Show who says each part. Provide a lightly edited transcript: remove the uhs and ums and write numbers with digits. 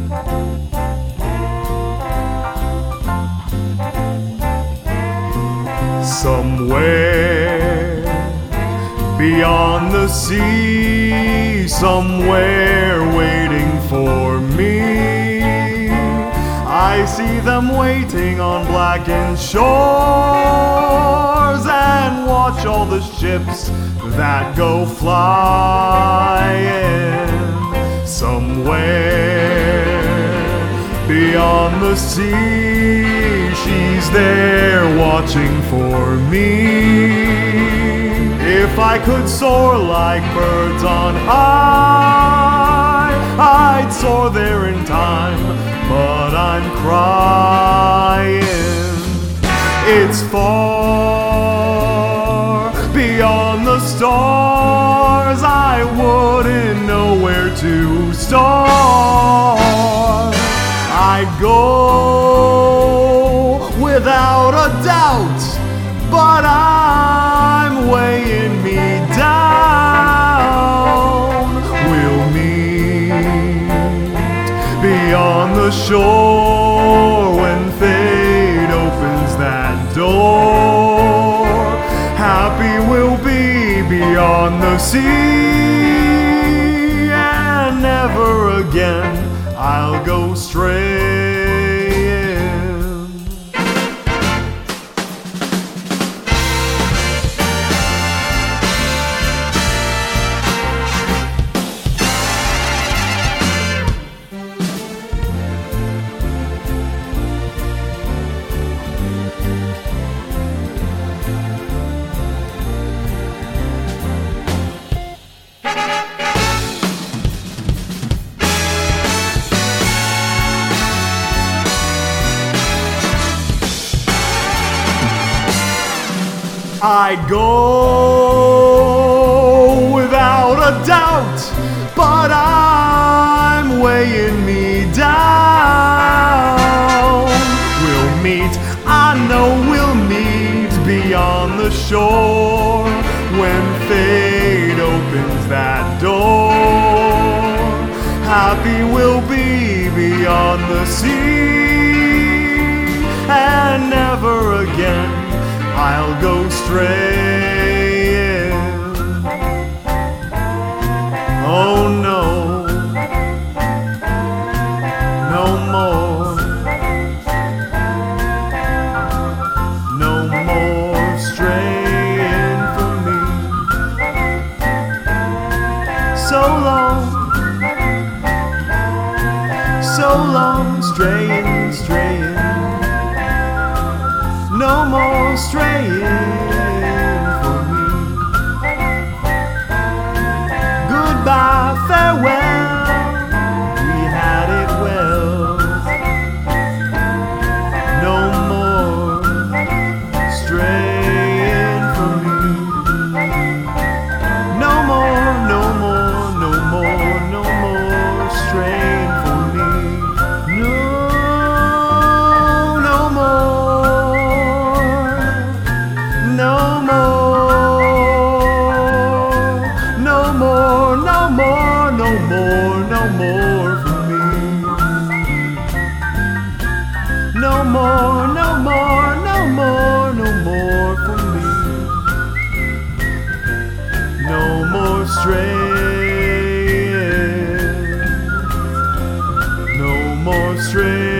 Speaker 1: Somewhere beyond the sea, somewhere waiting for me, I see them waiting on blackened shores, and watch all the ships that go flying. Somewhere beyond the sea, she's there watching for me. If I could soar like birds on high, I'd soar there in time, but I'm crying. It's far beyond the stars, I wouldn't know where to start. I'd go without a doubt, but I'm weighing me down. We'll meet beyond the shore when fate opens that door. Happy we'll be beyond the sea, and never again I'll go straying. I'd go without a doubt, but I'm weighing me down. We'll meet, I know we'll meet beyond the shore when fate opens that door. Happy we'll be beyond the sea, and never again I'll go straying. Oh no, no more, no more straying for me. So long, straying, straying. No more straying for me. Goodbye, farewell, we had it well. No more straying for me. No more, no more, no more, no more straying for me. No, no more. No more, no more, no more, no more, no more for me. No more, no more, no more, no more for me. No more straying, no more straying.